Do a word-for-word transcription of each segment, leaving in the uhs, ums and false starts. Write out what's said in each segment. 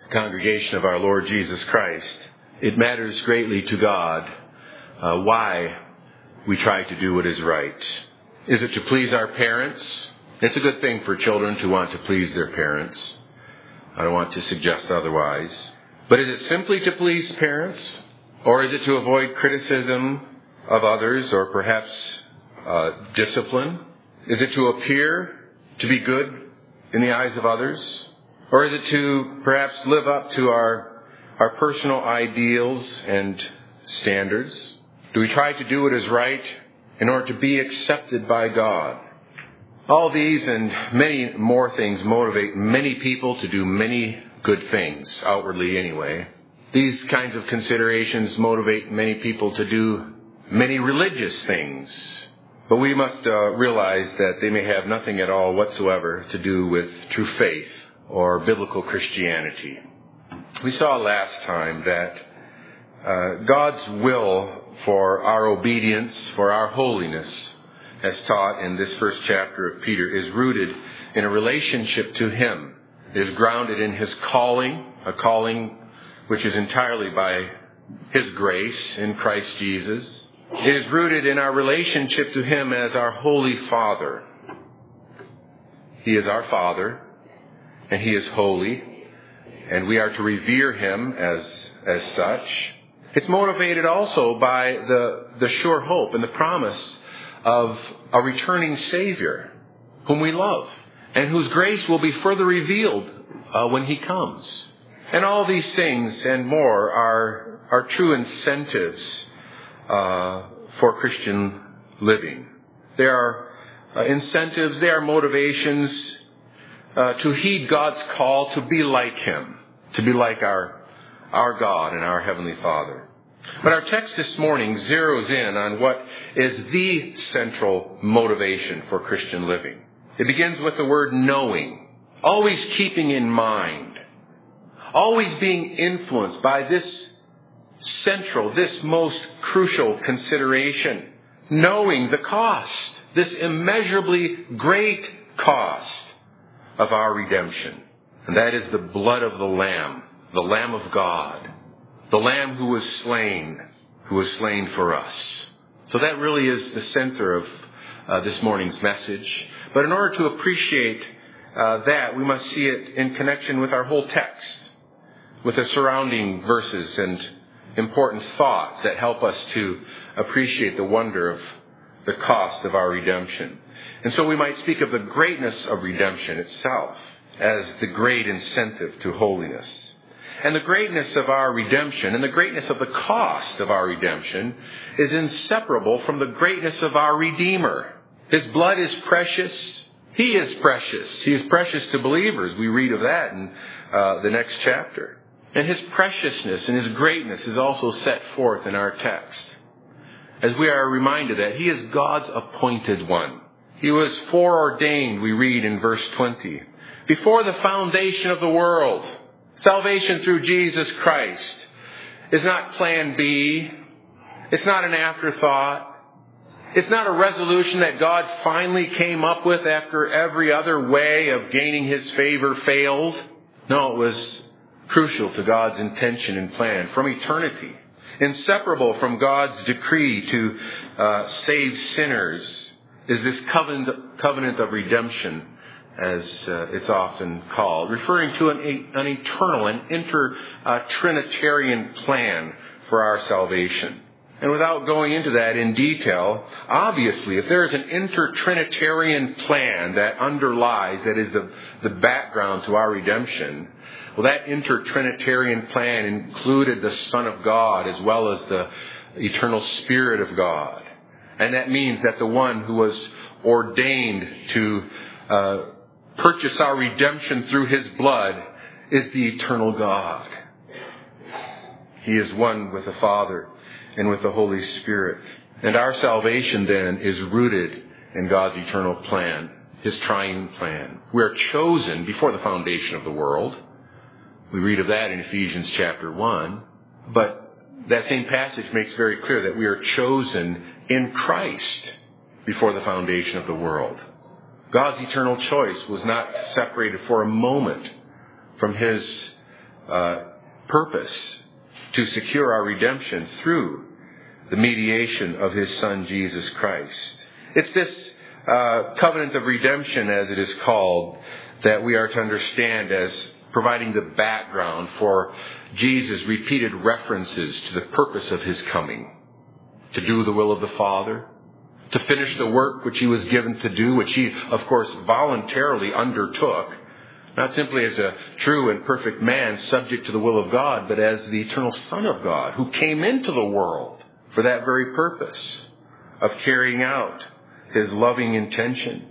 Congregation of our Lord Jesus Christ, it matters greatly to God uh, why we try to do what is right. Is it to please our parents? It's a good thing for children to want to please their parents. I don't want to suggest otherwise. But is it simply to please parents? Or is it to avoid criticism of others or perhaps uh, discipline? Is it to appear to be good in the eyes of others? Or is it to perhaps live up to our our personal ideals and standards? Do we try to do what is right in order to be accepted by God? All these and many more things motivate many people to do many good things, outwardly anyway. These kinds of considerations motivate many people to do many religious things. But we must uh, realize that they may have nothing at all whatsoever to do with true faith or biblical Christianity. We saw last time that uh, God's will for our obedience, for our holiness, as taught in this first chapter of Peter, is rooted in a relationship to Him. It is grounded in His calling, a calling which is entirely by His grace in Christ Jesus. It is rooted in our relationship to Him as our Holy Father. He is our Father, and He is holy, and we are to revere Him as as such. It's motivated also by the, the sure hope and the promise of a returning Savior whom we love and whose grace will be further revealed uh, when He comes. And all these things and more are, are true incentives uh, for Christian living. They are uh, incentives, they are motivations uh, to heed God's call to be like Him, to be like our, our God and our Heavenly Father. But our text this morning zeroes in on what is the central motivation for Christian living. It begins with the word knowing, always keeping in mind, always being influenced by this central, this most crucial consideration, knowing the cost, this immeasurably great cost of our redemption. And that is the blood of the Lamb, the Lamb of God. The Lamb who was slain, who was slain for us. So that really is the center of uh, this morning's message. But in order to appreciate uh, that, we must see it in connection with our whole text, with the surrounding verses and important thoughts that help us to appreciate the wonder of the cost of our redemption. And so we might speak of the greatness of redemption itself as the great incentive to holiness. And the greatness of our redemption and the greatness of the cost of our redemption is inseparable from the greatness of our Redeemer. His blood is precious. He is precious. He is precious to believers. We read of that in uh, the next chapter. And His preciousness and His greatness is also set forth in our text, as we are reminded that He is God's appointed one. He was foreordained, we read in verse twenty, before the foundation of the world. Salvation through Jesus Christ is not plan B. It's not an afterthought. It's not a resolution that God finally came up with after every other way of gaining His favor failed. No, it was crucial to God's intention and plan from eternity. Inseparable from God's decree to uh, save sinners is this covenant, covenant of redemption, as uh, it's often called, referring to an, an eternal and inter-Trinitarian uh, plan for our salvation. And without going into that in detail, obviously, if there is an inter-Trinitarian plan that underlies, that is the, the background to our redemption, well, that inter-Trinitarian plan included the Son of God as well as the eternal Spirit of God. And that means that the one who was ordained to uh, purchase our redemption through His blood is the eternal God. He is one with the Father and with the Holy Spirit. And our salvation then is rooted in God's eternal plan, His triune plan. We are chosen before the foundation of the world. We read of that in Ephesians chapter one. But that same passage makes very clear that we are chosen in Christ before the foundation of the world. God's eternal choice was not separated for a moment from His uh, purpose to secure our redemption through the mediation of His Son, Jesus Christ. It's this uh, covenant of redemption, as it is called, that we are to understand as providing the background for Jesus' repeated references to the purpose of His coming. To do the will of the Father, to finish the work which He was given to do, which He, of course, voluntarily undertook, not simply as a true and perfect man subject to the will of God, but as the eternal Son of God, who came into the world for that very purpose of carrying out His loving intention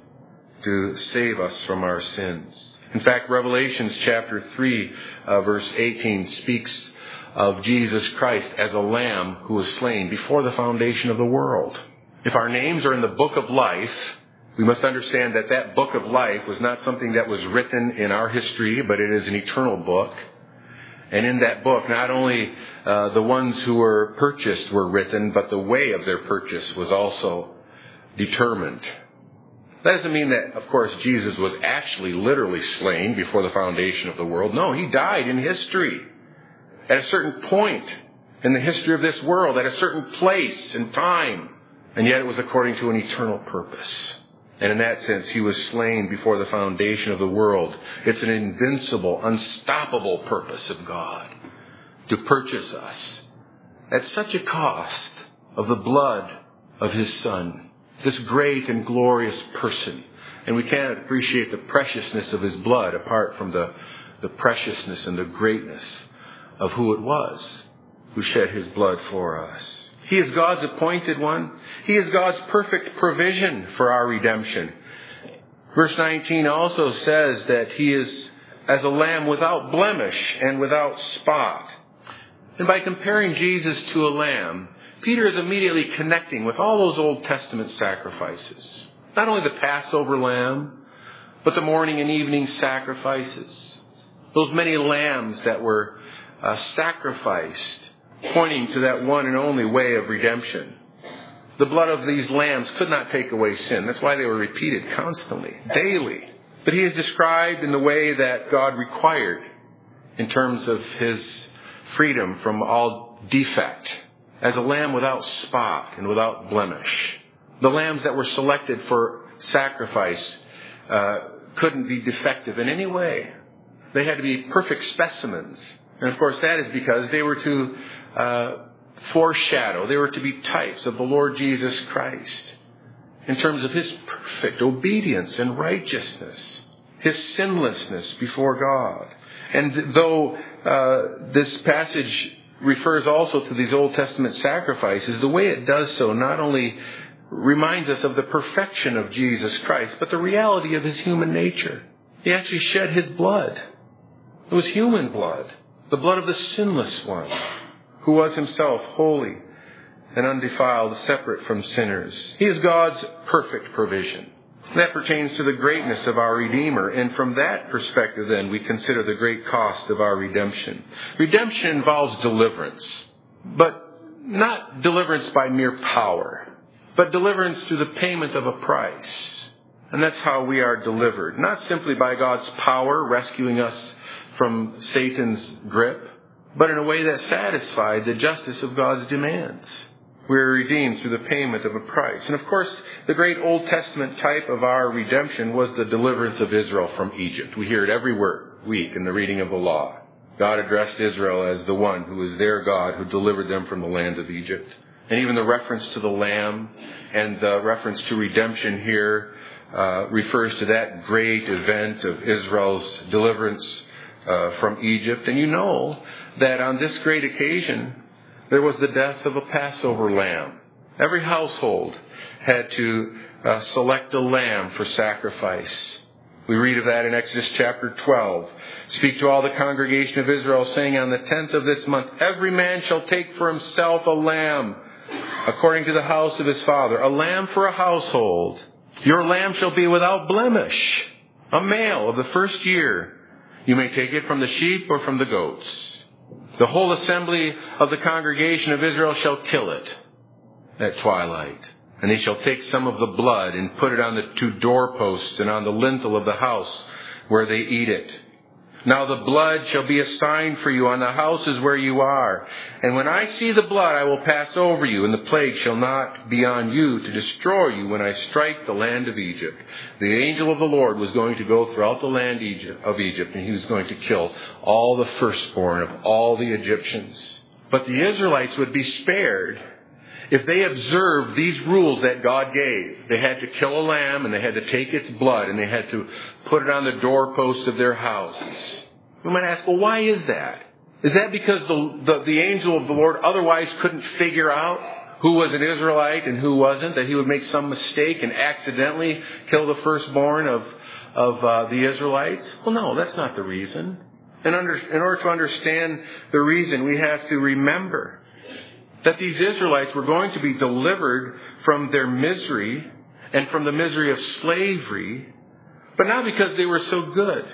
to save us from our sins. In fact, Revelation chapter three, uh, verse eighteen speaks of Jesus Christ as a lamb who was slain before the foundation of the world. If our names are in the book of life, we must understand that that book of life was not something that was written in our history, but it is an eternal book. And in that book, not only uh, the ones who were purchased were written, but the way of their purchase was also determined. That doesn't mean that, of course, Jesus was actually literally slain before the foundation of the world. No, He died in history at a certain point in the history of this world, at a certain place and time. And yet it was according to an eternal purpose. And in that sense, He was slain before the foundation of the world. It's an invincible, unstoppable purpose of God to purchase us at such a cost of the blood of His Son, this great and glorious person. And we cannot appreciate the preciousness of His blood apart from the, the preciousness and the greatness of who it was who shed His blood for us. He is God's appointed one. He is God's perfect provision for our redemption. Verse nineteen also says that He is as a lamb without blemish and without spot. And by comparing Jesus to a lamb, Peter is immediately connecting with all those Old Testament sacrifices. Not only the Passover lamb, but the morning and evening sacrifices. Those many lambs that were uh, sacrificed, pointing to that one and only way of redemption. The blood of these lambs could not take away sin. That's why they were repeated constantly, daily. But He is described in the way that God required in terms of His freedom from all defect, as a lamb without spot and without blemish. The lambs that were selected for sacrifice uh, couldn't be defective in any way. They had to be perfect specimens. And of course that is because they were to uh, foreshadow, they were to be types of the Lord Jesus Christ in terms of His perfect obedience and righteousness, His sinlessness before God. And though uh, this passage refers also to these Old Testament sacrifices, the way it does so not only reminds us of the perfection of Jesus Christ, but the reality of His human nature. He actually shed His blood. It was human blood, the blood of the sinless one, who was Himself holy and undefiled, separate from sinners. He is God's perfect provision. That pertains to the greatness of our Redeemer. And from that perspective, then, we consider the great cost of our redemption. Redemption involves deliverance, but not deliverance by mere power, but deliverance through the payment of a price. And that's how we are delivered. Not simply by God's power rescuing us from Satan's grip, but in a way that satisfied the justice of God's demands. We are redeemed through the payment of a price. And of course, the great Old Testament type of our redemption was the deliverance of Israel from Egypt. We hear it every week in the reading of the law. God addressed Israel as the one who is their God, who delivered them from the land of Egypt. And even the reference to the Lamb and the reference to redemption here uh, refers to that great event of Israel's deliverance uh, from Egypt. And you know that on this great occasion, there was the death of a Passover lamb. Every household had to uh, select a lamb for sacrifice. We read of that in Exodus chapter twelve. Speak to all the congregation of Israel, saying, on the tenth of this month, every man shall take for himself a lamb, according to the house of his father, a lamb for a household. Your lamb shall be without blemish, a male of the first year. You may take it from the sheep or from the goats. The whole assembly of the congregation of Israel shall kill it at twilight. And they shall take some of the blood and put it on the two doorposts and on the lintel of the house where they eat it. Now the blood shall be a sign for you on the houses where you are. And when I see the blood, I will pass over you, and the plague shall not be on you to destroy you when I strike the land of Egypt. The angel of the Lord was going to go throughout the land of Egypt, and he was going to kill all the firstborn of all the Egyptians. But the Israelites would be spared if they observed these rules that God gave. They had to kill a lamb, and they had to take its blood, and they had to put it on the doorposts of their houses. We might ask, well, why is that? Is that because the, the, the angel of the Lord otherwise couldn't figure out who was an Israelite and who wasn't? That he would make some mistake and accidentally kill the firstborn of, of uh, the Israelites? Well, no, that's not the reason. And under, in order to understand the reason, we have to remember that these Israelites were going to be delivered from their misery and from the misery of slavery, but not because they were so good.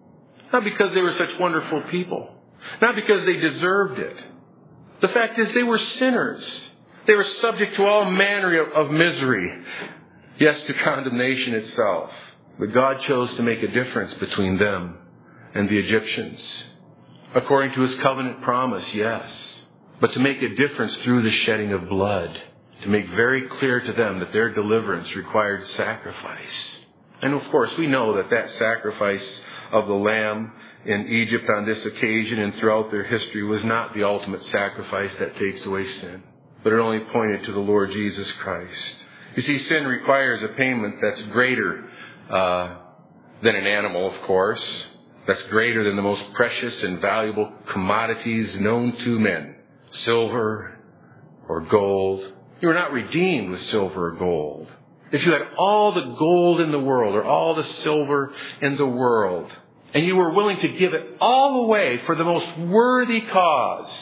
Not because they were such wonderful people. Not because they deserved it. The fact is they were sinners. They were subject to all manner of, of misery. Yes, to condemnation itself. But God chose to make a difference between them and the Egyptians. According to his covenant promise, yes. But to make a difference through the shedding of blood. To make very clear to them that their deliverance required sacrifice. And of course, we know that that sacrifice of the lamb in Egypt on this occasion and throughout their history was not the ultimate sacrifice that takes away sin. But it only pointed to the Lord Jesus Christ. You see, sin requires a payment that's greater uh, than an animal, of course. That's greater than the most precious and valuable commodities known to men. Silver or gold. You were not redeemed with silver or gold. If you had all the gold in the world or all the silver in the world, and you were willing to give it all away for the most worthy cause,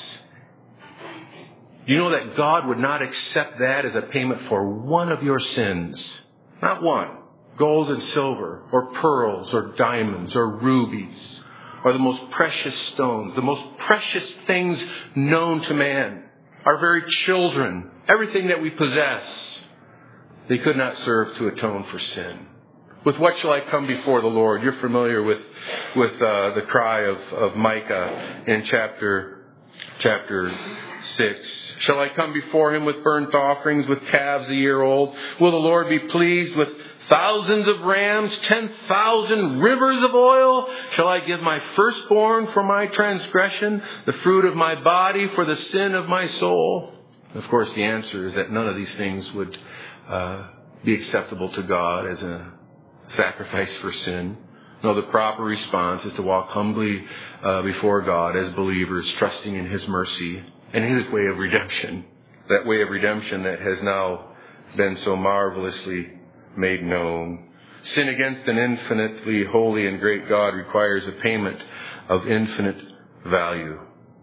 you know that God would not accept that as a payment for one of your sins. Not one. Gold and silver, or pearls, or diamonds, or rubies, or the most precious stones, the most precious things known to man. Our very children, everything that we possess, they could not serve to atone for sin. With what shall I come before the Lord? You're familiar with with uh, the cry of, of Micah in chapter chapter six. Shall I come before him with burnt offerings, with calves a year old? Will the Lord be pleased with thousands of rams, ten thousand rivers of oil? Shall I give my firstborn for my transgression, the fruit of my body for the sin of my soul? Of course, the answer is that none of these things would uh, be acceptable to God as a sacrifice for sin. No, the proper response is to walk humbly uh, before God as believers, trusting in his mercy and his way of redemption. That way of redemption that has now been so marvelously made known. Sin against an infinitely holy and great God requires a payment of infinite value.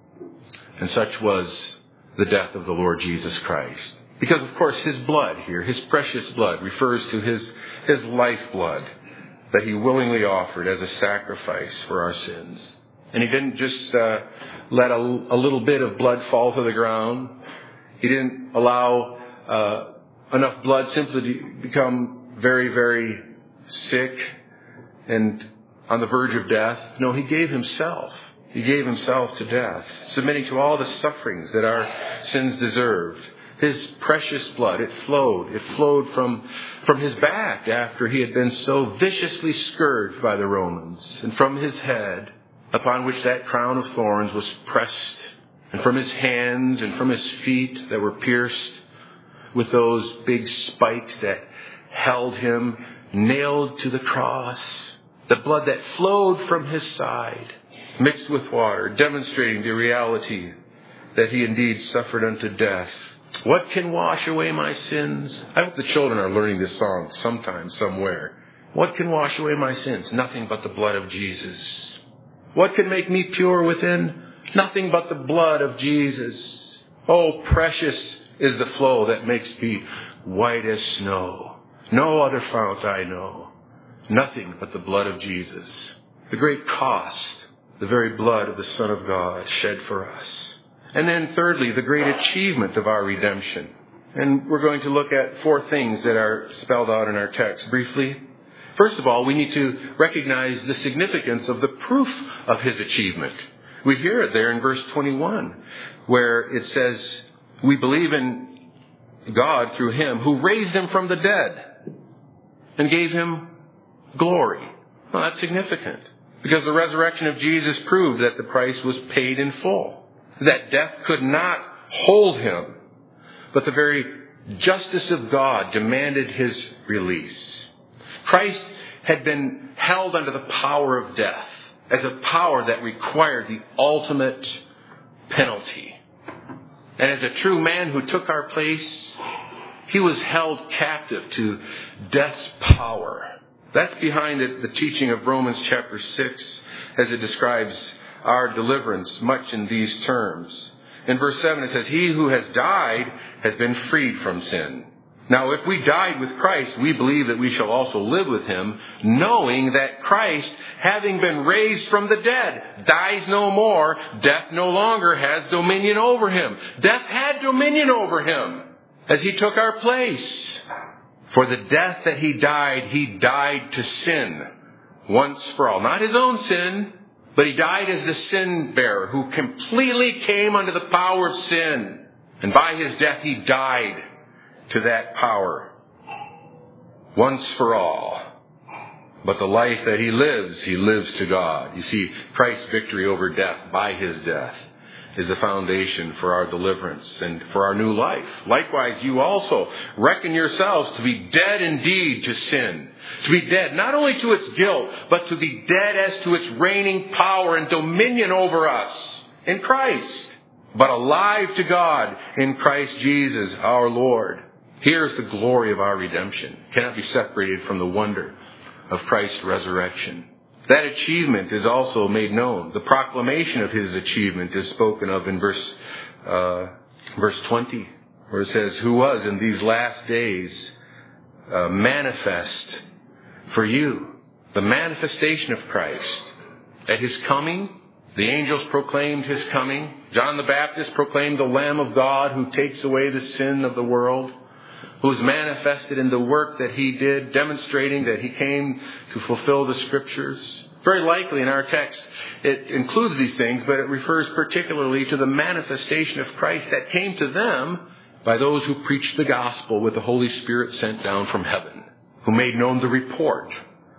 And such was the death of the Lord Jesus Christ. Because, of course, his blood here, his precious blood, refers to his, his lifeblood that he willingly offered as a sacrifice for our sins. And he didn't just uh, let a, a little bit of blood fall to the ground. He didn't allow uh, enough blood simply to become very, very sick and on the verge of death. No, he gave himself. He gave himself to death, submitting to all the sufferings that our sins deserved. His precious blood, it flowed. It flowed from, from his back after he had been so viciously scourged by the Romans, and from his head, upon which that crown of thorns was pressed, and from his hands and from his feet that were pierced with those big spikes that held him nailed to the cross. The blood that flowed from his side, mixed with water, demonstrating the reality that he indeed suffered unto death. What can wash away my sins? I hope the children are learning this song sometime, somewhere. What can wash away my sins? Nothing but the blood of Jesus. What can make me pure within? Nothing but the blood of Jesus. Oh, precious is the flow that makes me white as snow. No other fount I know. Nothing but the blood of Jesus. The great cost, the very blood of the Son of God shed for us. And then thirdly, the great achievement of our redemption. And we're going to look at four things that are spelled out in our text briefly. First of all, we need to recognize the significance of the proof of his achievement. We hear it there in verse twenty-one, where it says, we believe in God through him who raised him from the dead and gave him glory. Well, that's significant, because the resurrection of Jesus proved that the price was paid in full, that death could not hold him, but the very justice of God demanded his release. Christ had been held under the power of death as a power that required the ultimate penalty. And as a true man who took our place, he was held captive to death's power. That's behind it, the teaching of Romans chapter six, as it describes our deliverance much in these terms. In verse seven it says, he who has died has been freed from sin. Now if we died with Christ, we believe that we shall also live with him, knowing that Christ, having been raised from the dead, dies no more. Death no longer has dominion over him. Death had dominion over him as he took our place. For the death that he died, he died to sin once for all. Not his own sin, but he died as the sin bearer who completely came under the power of sin. And by his death, he died to that power once for all. But the life that he lives, he lives to God. You see, Christ's victory over death by his death is the foundation for our deliverance and for our new life. Likewise, you also reckon yourselves to be dead indeed to sin. To be dead not only to its guilt, but to be dead as to its reigning power and dominion over us in Christ, but alive to God in Christ Jesus our Lord. Here's the glory of our redemption. It cannot be separated from the wonder of Christ's resurrection. That achievement is also made known. The proclamation of his achievement is spoken of in verse uh, verse twenty, where it says, who was in these last days uh, manifest for you. The manifestation of Christ. At his coming, the angels proclaimed his coming. John the Baptist proclaimed the Lamb of God who takes away the sin of the world, who was manifested in the work that he did, demonstrating that he came to fulfill the Scriptures. Very likely in our text, it includes these things, but it refers particularly to the manifestation of Christ that came to them by those who preached the gospel with the Holy Spirit sent down from heaven, who made known the report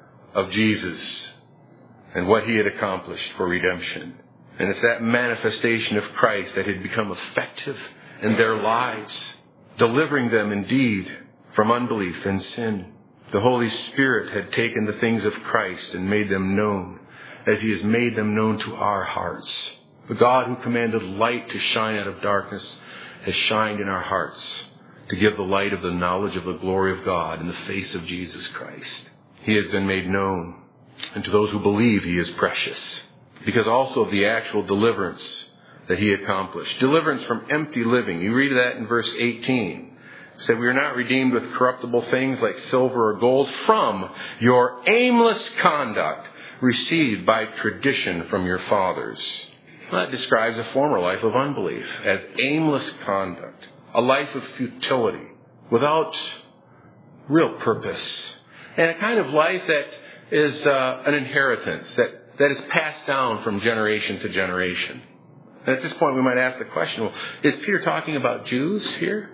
of Jesus and what he had accomplished for redemption. And it's that manifestation of Christ that had become effective in their lives, delivering them indeed from unbelief and sin. The Holy Spirit had taken the things of Christ and made them known as he has made them known to our hearts. The God who commanded light to shine out of darkness has shined in our hearts to give the light of the knowledge of the glory of God in the face of Jesus Christ. He has been made known, and to those who believe he is precious, because also of the actual deliverance that he accomplished. Deliverance from empty living. You read that in verse eighteen. It said, we are not redeemed with corruptible things like silver or gold from your aimless conduct received by tradition from your fathers. Well, that describes a former life of unbelief as aimless conduct, a life of futility, without real purpose, and a kind of life that is uh, an inheritance that, that is passed down from generation to generation. And at this point we might ask the question, well, is Peter talking about Jews here?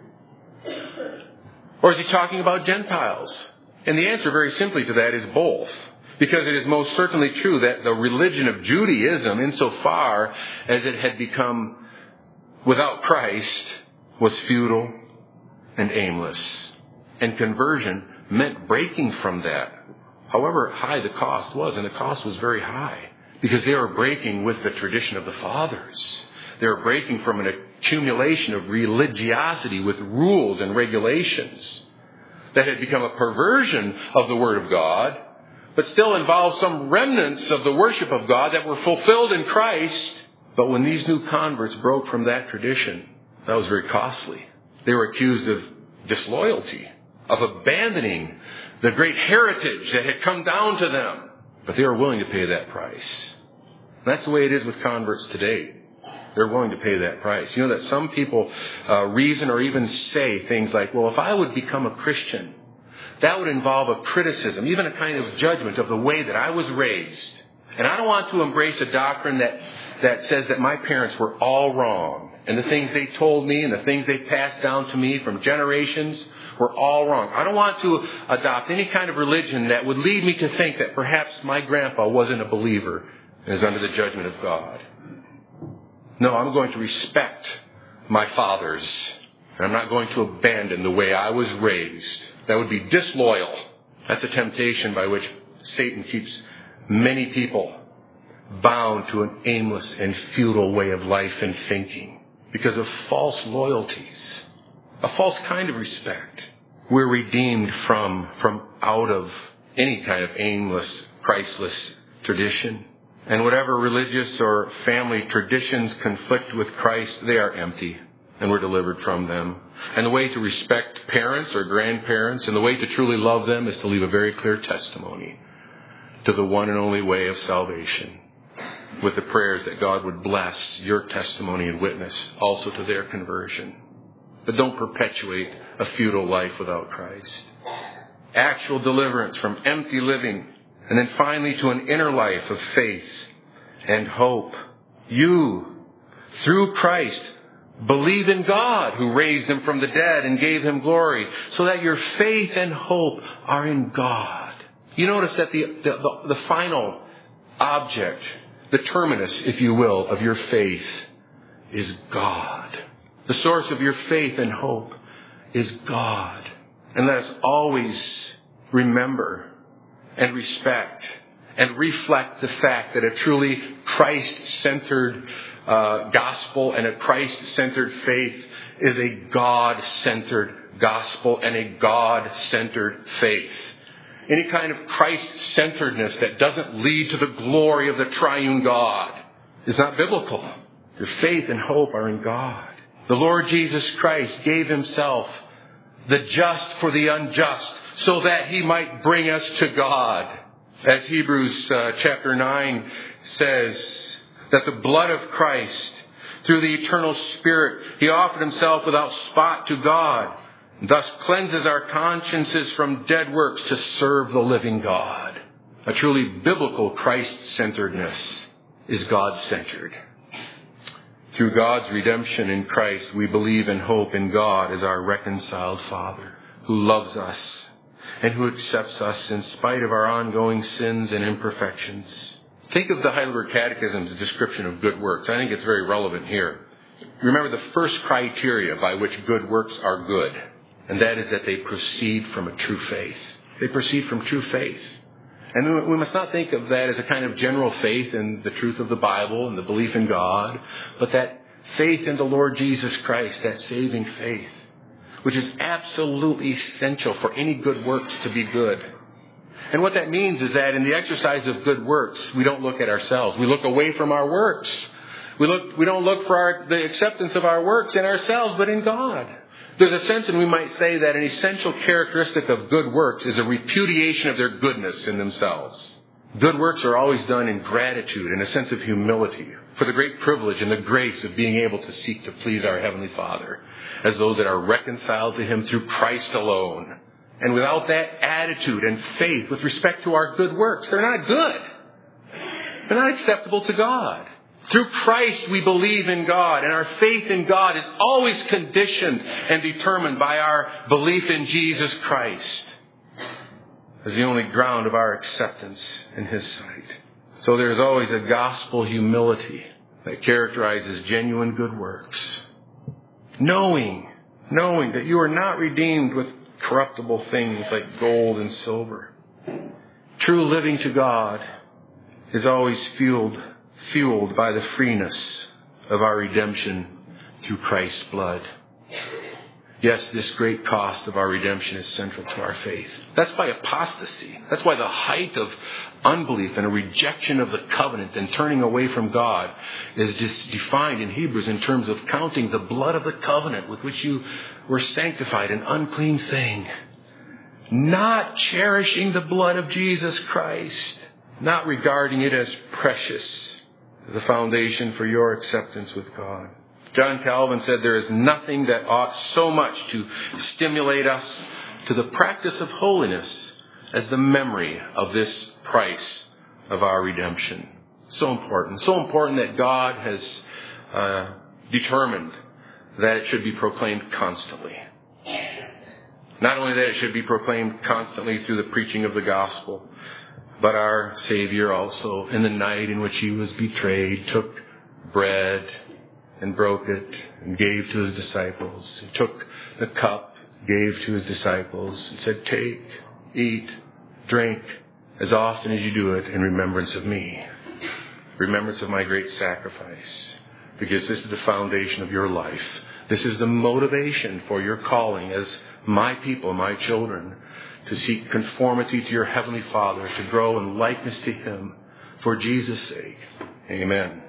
Or is he talking about Gentiles? And the answer very simply to that is both. Because it is most certainly true that the religion of Judaism, insofar as it had become without Christ, was futile and aimless. And conversion meant breaking from that. However high the cost was, and the cost was very high, because they were breaking with the tradition of the fathers. They were breaking from an accumulation of religiosity with rules and regulations that had become a perversion of the Word of God, but still involved some remnants of the worship of God that were fulfilled in Christ. But when these new converts broke from that tradition, that was very costly. They were accused of disloyalty, of abandoning the great heritage that had come down to them. But they were willing to pay that price. And that's the way it is with converts today. They're willing to pay that price. You know that some people uh, reason or even say things like, well, if I would become a Christian, that would involve a criticism, even a kind of judgment of the way that I was raised. And I don't want to embrace a doctrine that, that says that my parents were all wrong. And the things they told me and the things they passed down to me from generations were all wrong. I don't want to adopt any kind of religion that would lead me to think that perhaps my grandpa wasn't a believer and is under the judgment of God. No, I'm going to respect my fathers. And I'm not going to abandon the way I was raised. That would be disloyal. That's a temptation by which Satan keeps many people bound to an aimless and futile way of life and thinking because of false loyalties, a false kind of respect. We're redeemed from, from out of any kind of aimless, Christless tradition. And whatever religious or family traditions conflict with Christ, they are empty. And we're delivered from them. And the way to respect parents or grandparents and the way to truly love them is to leave a very clear testimony to the one and only way of salvation, with the prayers that God would bless your testimony and witness also to their conversion. But don't perpetuate a futile life without Christ. Actual deliverance from empty living, and then finally to an inner life of faith and hope. You, through Christ, believe in God who raised him from the dead and gave him glory, so that your faith and hope are in God. You notice that the, the, the, the final object, the terminus, if you will, of your faith is God. The source of your faith and hope is God. And let us always remember and respect and reflect the fact that a truly Christ-centered uh, gospel and a Christ-centered faith is a God-centered gospel and a God-centered faith. Any kind of Christ-centeredness that doesn't lead to the glory of the triune God is not biblical. Your faith and hope are in God. The Lord Jesus Christ gave himself, the just for the unjust, so that he might bring us to God. As Hebrews uh, chapter nine says, that the blood of Christ, through the eternal Spirit, he offered himself without spot to God, and thus cleanses our consciences from dead works to serve the living God. A truly biblical Christ-centeredness is God-centered. Through God's redemption in Christ, we believe and hope in God as our reconciled Father, who loves us and who accepts us in spite of our ongoing sins and imperfections. Think of the Heidelberg Catechism's description of good works. I think it's very relevant here. Remember the first criteria by which good works are good, and that is that they proceed from a true faith. They proceed from true faith. And we must not think of that as a kind of general faith in the truth of the Bible and the belief in God, but that faith in the Lord Jesus Christ, that saving faith, which is absolutely essential for any good works to be good. And what that means is that in the exercise of good works, we don't look at ourselves. We look away from our works. We look. We don't look for our, the acceptance of our works in ourselves, but in God. There's a sense in we might say that an essential characteristic of good works is a repudiation of their goodness in themselves. Good works are always done in gratitude and a sense of humility for the great privilege and the grace of being able to seek to please our Heavenly Father as those that are reconciled to him through Christ alone. And without that attitude and faith with respect to our good works, they're not good. They're not acceptable to God. Through Christ we believe in God, and our faith in God is always conditioned and determined by our belief in Jesus Christ as the only ground of our acceptance in his sight. So there's always a gospel humility that characterizes genuine good works. Knowing, knowing that you are not redeemed with corruptible things like gold and silver. True living to God is always fueled fueled by the freeness of our redemption through Christ's blood. Yes, this great cost of our redemption is central to our faith. That's why apostasy, that's why the height of unbelief and a rejection of the covenant and turning away from God is just defined in Hebrews in terms of counting the blood of the covenant with which you were sanctified an unclean thing. Not cherishing the blood of Jesus Christ, not regarding it as precious, the foundation for your acceptance with God. John Calvin said there is nothing that ought so much to stimulate us to the practice of holiness as the memory of this price of our redemption. So important. So important that God has uh, determined that it should be proclaimed constantly. Not only that it should be proclaimed constantly through the preaching of the gospel, but our Savior also, in the night in which he was betrayed, took bread and broke it and gave to his disciples. He took the cup, gave to his disciples, and said, "Take, eat, drink as often as you do it in remembrance of me." Remembrance of my great sacrifice. Because this is the foundation of your life. This is the motivation for your calling as my people, my children, to seek conformity to your Heavenly Father, to grow in likeness to Him for Jesus' sake. Amen.